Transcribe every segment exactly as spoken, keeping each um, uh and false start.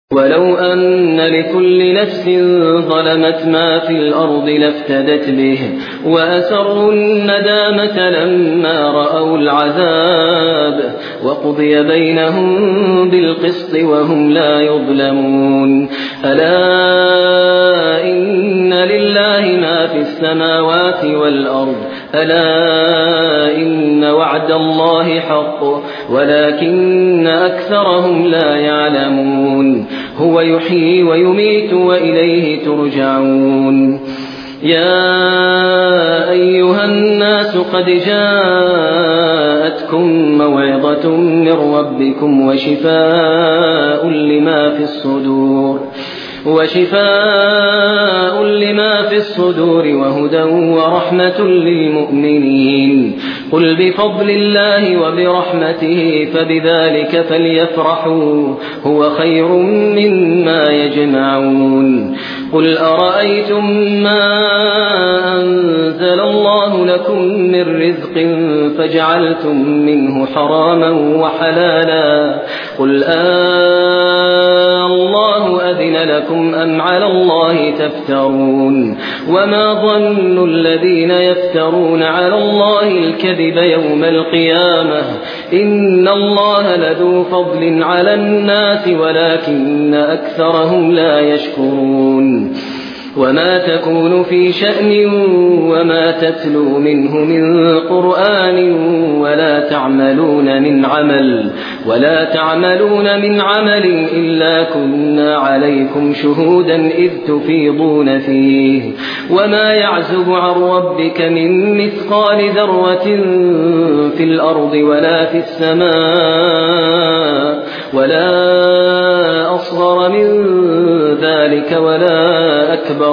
ولو أن لكل نفس ظلمت ما في الأرض لافتدت به وأسروا الندامة لما رأوا العذاب وقضي بينهم بالقسط وهم لا يظلمون. ألا إن لله ما في السماوات والأرض ألا إن وعد الله حق ولكن أكثرهم لا يعلمون. هو يحيي ويميت وإليه ترجعون. يا أيها الناس قد جاءتكم موعظة من ربكم وشفاء لما في الصدور وشفاء لما في الصدور وهدى ورحمة للمؤمنين. قل بفضل الله وبرحمته فبذلك فليفرحوا هو خير مما يجمعون. قل أرأيتم ما أنزل الله لكم من رزق فجعلتم منه حراما وحلالا قل آه الله أذن لكم أم على الله تفترون. وما ظن الذين يفترون على الله الكذب يوم القيامة إن الله لذو فضل على الناس ولكن أكثرهم لا يشكرون. وما تكون في شأن وما تتلو منه من قرآن ولا تعملون من عمل ولا تعملون من عمل إلا كنا عليكم شهودا إذ تفيضون فيه. وما يعزب عن ربك من مثقال ذرة في الأرض ولا في السماء ولا أصغر من ذلك ولا أكبر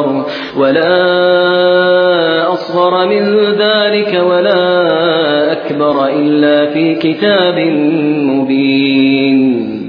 ولا أصغر من ذلك ولا أكبر إلا في كتاب مبين.